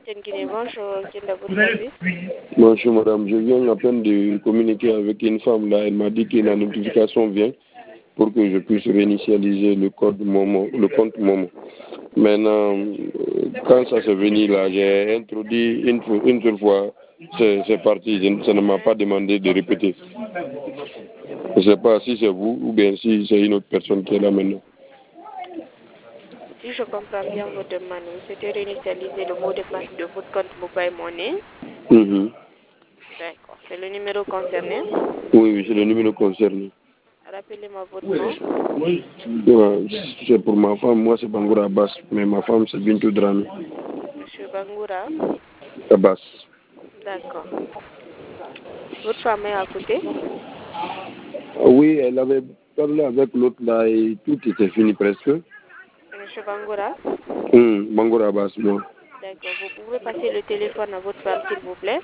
Bonjour, quel est votre service? Bonjour madame, je viens à peine de communiquer avec une femme là, elle m'a dit que la notification vient pour que je puisse réinitialiser le compte Momo. Maintenant, quand ça s'est venu là, j'ai introduit une seule fois, c'est parti, ça ne m'a pas demandé de répéter. Je ne sais pas si c'est vous ou bien si c'est une autre personne qui est là maintenant. Si je comprends bien votre demande, vous souhaitez réinitialiser le mot de passe de votre compte Mobile Money. D'accord. C'est le numéro concerné? Oui, c'est le numéro concerné. Rappelez-moi votre nom. C'est pour ma femme, moi c'est Bangoura Abbas, mais ma femme c'est Bintou Dramé. Monsieur Bangoura? Abbas. D'accord. Votre femme est à côté? Oui, elle avait parlé avec l'autre là et tout était fini presque. Monsieur Bangoura? Bangoura Abbas, moi. D'accord. Vous pouvez passer le téléphone à votre femme, s'il vous plaît?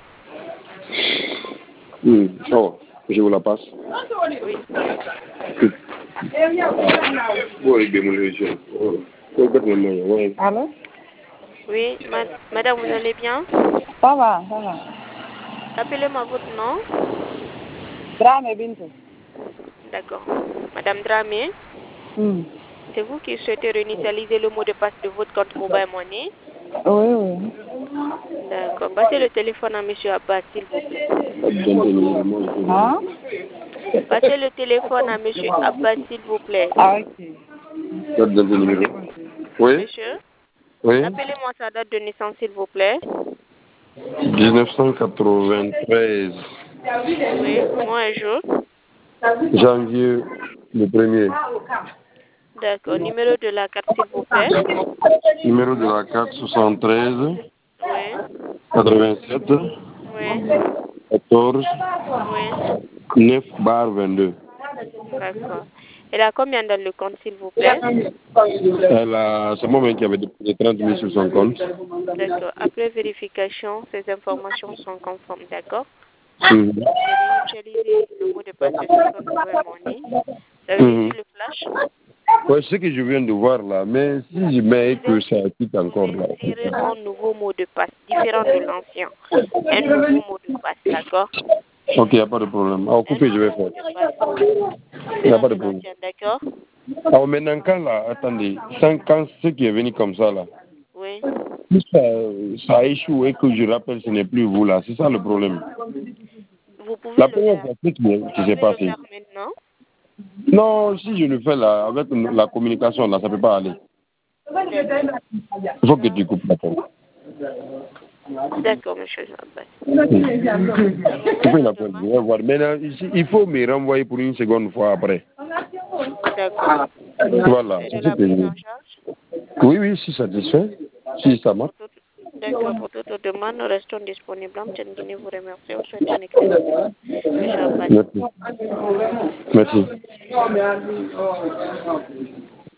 Oh, je vous la passe. Oui. Allô? Oui, madame, vous allez bien? Ça va, ça va. Rappelez-moi votre nom. Dramé Bintou. D'accord. Madame Dramé? C'est vous qui souhaitez réinitialiser le mot de passe de votre compte Mobile Money? Oui, oui. D'accord. Passez le téléphone à monsieur Abbas, s'il vous plaît. Hein? Passez le téléphone à monsieur Abbas, s'il vous plaît. Ah, ok. Oui? Monsieur? Oui? Rappelez-moi sa date de naissance, s'il vous plaît. 1993. Oui, mois et jour. Janvier le 1er. D'accord. Numéro de la carte, s'il vous plaît. Numéro de la carte 73 Oui. 87 Oui. 14 Oui. 9/22. D'accord. Elle a combien dans le compte, s'il vous plaît? C'est moi-même qui avait déposé 30 000 sur son compte. D'accord. Après vérification, ces informations sont conformes, d'accord? Réinitialiser le mot de passe de ce compte Mobile Money. Vous avez reçu le flash? Oui, c'est ce que je viens de voir là, mais si je mets que ça quitte encore là. Vous insérez un nouveau mot de passe, différent de l'ancien. Un nouveau mot de passe, d'accord? Ok, il n'y a pas de problème. Alors, coupez, je vais faire. Il n'y a pas de problème. D'accord? Alors, maintenant, quand là, attendez, quand ce qui est venu comme ça là, Oui. si ça a échoué et que je rappelle, ce n'est plus vous là, c'est ça le problème. Vous pouvez La le première faire. fois, qui s'est passé. Le faire maintenant? Non, si je le fais là, avec la communication là, ça ne peut pas aller. Il faut que tu coupes la porte. D'accord, monsieur Abbas. Coupez la porte, je vais voir. Maintenant, ici, il faut me renvoyer pour une seconde fois après. D'accord. Voilà. C'est de la prise en charge? Oui, oui, si satisfait. Si ça marche. D'accord, pour toute demande, nous restons disponibles. Mtengini vous remercie. On souhaite une excellente journée. Monsieur Abbas. Merci. Merci.